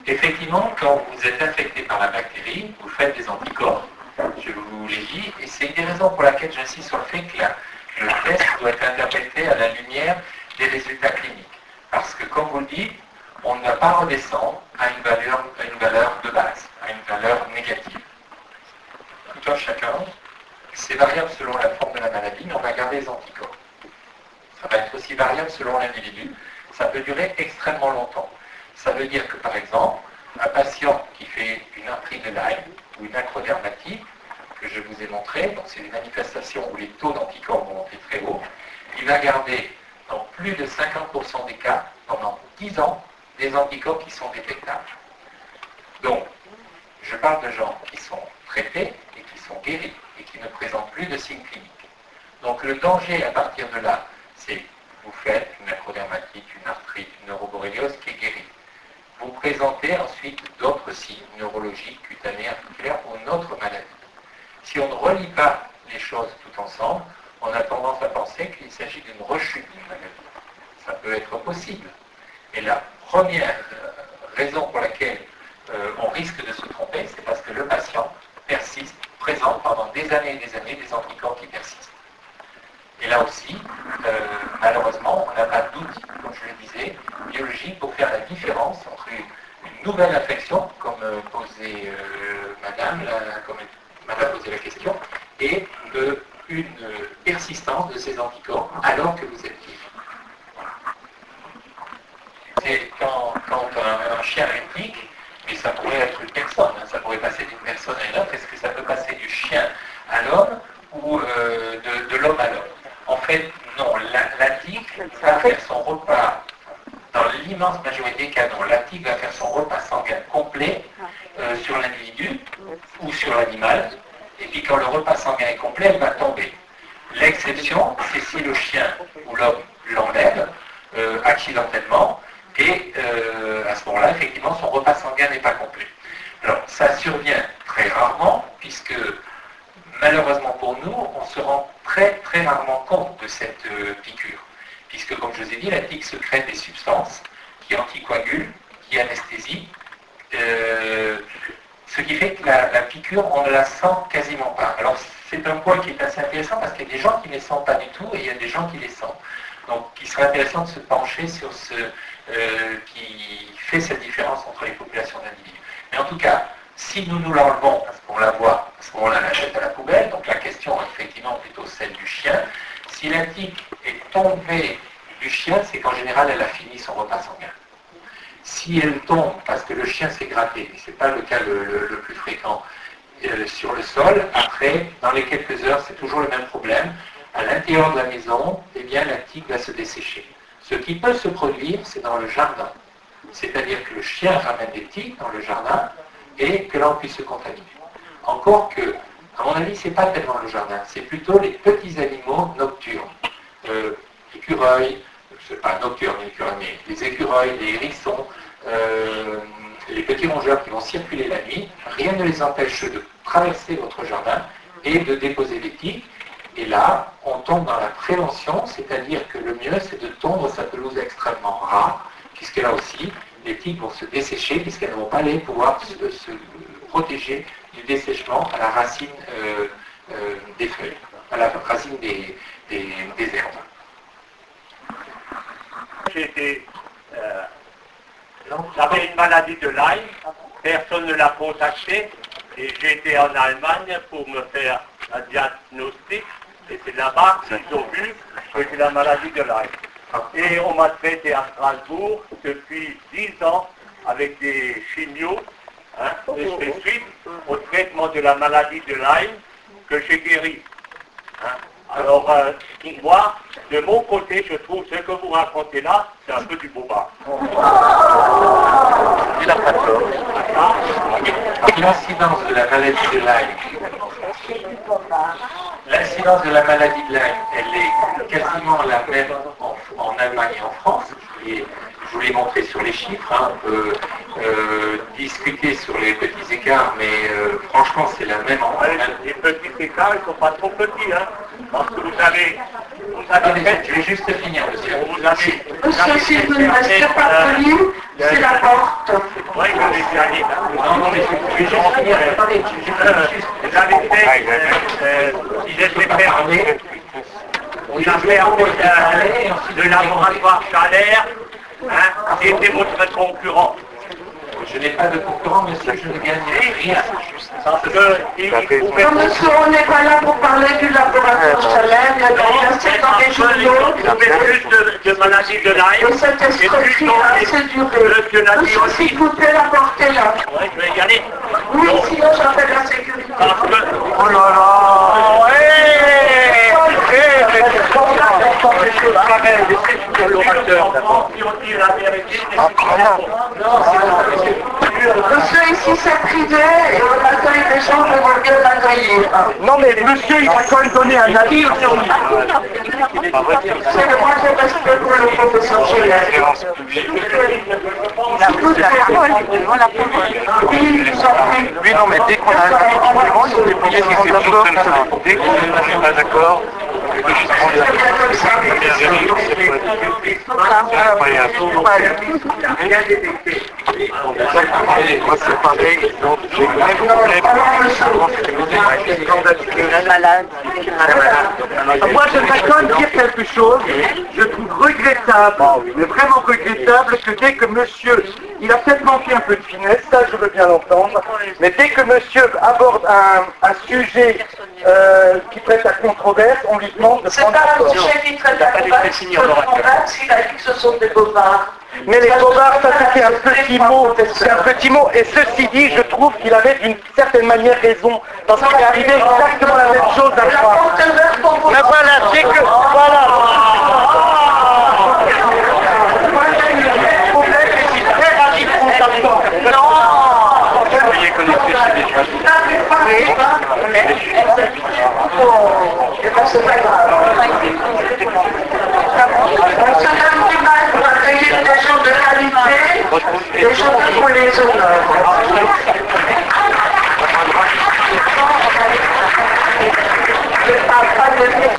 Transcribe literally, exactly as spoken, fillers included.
Effectivement, quand vous êtes infecté par la bactérie, vous faites des anticorps, je vous l'ai dit, et c'est une des raisons pour laquelle j'insiste sur le fait que la, le test doit être interprété à la lumière des résultats cliniques. Parce que, comme vous le dites, on ne va pas redescendre à une valeur, à une valeur de base, à une valeur négative. Tout un chacun, c'est variable selon la forme de la maladie, mais on va garder les anticorps. Ça va être aussi variable selon l'individu. Ça peut durer extrêmement longtemps. Ça veut dire que, par exemple, un patient qui fait une arthrite de Lyme ou une acrodermatite, que je vous ai montré, donc c'est des manifestations où les taux d'anticorps vont monter très haut, il va garder dans plus de cinquante pour cent des cas, pendant dix ans, des anticorps qui sont détectables. Donc, je parle de gens qui sont traités et qui sont guéris et qui ne présentent plus de signes cliniques. Donc le danger à partir de là, c'est vous faites une acrodermatite, une arthrite, une neuroborréliose qui est guérie. Vous présentez ensuite d'autres signes neurologiques, cutanés, articulaires ou une autre maladie. Si on ne relie pas les choses tout ensemble, on a tendance à penser qu'il s'agit d'une rechute d'une maladie. Ça peut être possible. Et la première raison pour laquelle euh, on risque de se tromper, c'est parce que le patient persiste, présente pendant des années et des années des anticorps qui persistent. Et là aussi, euh, malheureusement, on n'a pas d'outils, comme je le disais, biologiques pour faire la différence entre une, une nouvelle infection, comme euh, posait euh, Madame, la, comme Madame posait la question, et euh, une euh, persistance de ces anticorps alors que vous êtes guéri. C'est quand, quand un, un chien pique, mais ça pourrait être une personne, hein, ça pourrait passer d'une personne à une autre. Est-ce que ça peut passer du chien à l'homme ou euh, de, de l'homme à l'homme? En fait, non. La, la tique va faire son repas, dans l'immense majorité des cas, non. La tique va faire son repas sanguin complet euh, sur l'individu ou sur l'animal. Et puis quand le repas sanguin est complet, elle va tomber. L'exception, c'est si le chien ou l'homme l'enlève euh, accidentellement. Et euh, à ce moment-là, effectivement, son repas sanguin n'est pas complet. Alors, ça survient très rarement, puisque malheureusement pour nous, on se rend très très rarement compte de cette euh, piqûre. Puisque, comme je vous ai dit, la tique secrète des substances qui anticoagulent, qui anesthésient, euh, ce qui fait que la, la piqûre, on ne la sent quasiment pas. Alors, c'est un point qui est assez intéressant, parce qu'il y a des gens qui ne les sentent pas du tout, et il y a des gens qui les sentent. Donc, il serait intéressant de se pencher sur ce euh, qui fait cette différence entre les populations d'individus. Mais en tout cas, si nous nous l'enlevons, parce qu'on la voit, parce qu'on la jette à la poubelle, donc la question est effectivement plutôt celle du chien. Si la tique est tombée du chien, c'est qu'en général, elle a fini son repas sanguin. Si elle tombe parce que le chien s'est gratté, mais ce n'est pas le cas le, le, le plus fréquent, euh, sur le sol, après, dans les quelques heures, c'est toujours le même problème. À l'intérieur de la maison, eh bien, la tique va se dessécher. Ce qui peut se produire, c'est dans le jardin. C'est-à-dire que le chien ramène des tiques dans le jardin et que là, on puisse se contaminer. Encore que, à mon avis, ce n'est pas tellement le jardin, c'est plutôt les petits animaux nocturnes. Euh, écureuils, je ne sais pas nocturnes, les écureuils, mais les écureuils, les hérissons, euh, les petits rongeurs qui vont circuler la nuit, rien ne les empêche de traverser votre jardin et de déposer des tiques. Et là, on tombe dans la prévention, c'est-à-dire que le mieux, c'est de tondre sa pelouse extrêmement rare, puisque là aussi, les tiques vont se dessécher, puisqu'elles ne vont pas aller pouvoir se, se protéger du dessèchement à la racine euh, euh, des feuilles, à la racine des, des, des herbes. J'étais, euh, j'avais une maladie de Lyme, personne ne l'a contacté, et j'ai été en Allemagne pour me faire un diagnostic, et c'est là-bas qu'ils ont vu que j'ai la maladie de Lyme. Et on m'a traité à Strasbourg depuis dix ans avec des chimios, hein, et je fais suite au traitement de la maladie de Lyme que j'ai guéri. Hein. Alors, euh, moi, de mon côté, je trouve ce que vous racontez là, c'est un peu du boba. L'incidence de la maladie de Lyme, l'incidence de la maladie de Lyme, elle est quasiment la même en, en Allemagne et en France. Et je vous l'ai montré sur les chiffres, hein. On peut euh, discuter sur les petits écarts, mais euh, franchement, c'est la même en ouais, Les petits écarts, ils ne sont pas trop petits, hein, parce que vous avez, Attendez, je vais juste finir, monsieur. Vous avez, Monsieur, si vous ne restez pas poli, c'est la porte. oui, je l'ai déjà dit. Non, non, mais je vais juste finir. Attendez, je vais juste... Vous avez fait, euh, euh, il était fermé. On a fermé euh, le laboratoire Chalère, hein, qui était votre concurrent. Je n'ai pas de concurrent, monsieur, je ne gagne rien. Parce que il pouvait... Non, monsieur, on n'est pas là pour parler du laboratoire Chalère, il y a assez dans les journaux. Il y avait plus de, de maladies de Lyme. Et cette Et plus escroquerie dans a les... assez duré. Monsieur l'a dit Monsieur, aussi. s'il vous plaît, la portez là. Oui, je vais y aller. Oui, sinon j'appelle la sécurité. Parce que... Oh là là! Ouais! Monsieur, ici c'est privé et on accueille des gens qui vont bien l'accueillir. Non mais monsieur, il va quand même donner un avis. C'est le moins de respect pour le professeur Scheller. Il a pris la parole, devant la parole. Oui, je vous en prie. Oui, non mais dès qu'on a un avis, il faut déployer son d'accord. Dès qu'on n'est pas d'accord, C'est bien comme ça. moi c'est pareil, donc j'ai le même problème. Moi j'aimerais quand même dire quelque chose. Je trouve regrettable, mais vraiment regrettable, que dès que monsieur, il a peut-être manqué un peu de finesse, ça je veux bien l'entendre, mais dès que monsieur aborde un, un sujet euh, qui prête à controverse, on lui demande de C'est prendre pas la un parole. sujet qui traite la convaincre, il a dit que ce sont des bobards. Mais les bobards, ça c'était un petit mot, c'est un petit mot, et ceci dit, je trouve qu'il avait d'une certaine manière raison, parce qu'il est arrivé exactement la même chose à La fois. porte est ouverte pour vous. Mais voilà, c'est que, voilà. Le problème, c'est qu'il est très rapide pour s'attendre. Non. Soyez connectés chez les gens. Eh ben, c'est pas grave. On se donne du mal pour accueillir des gens de qualité, des gens qui font les honneurs.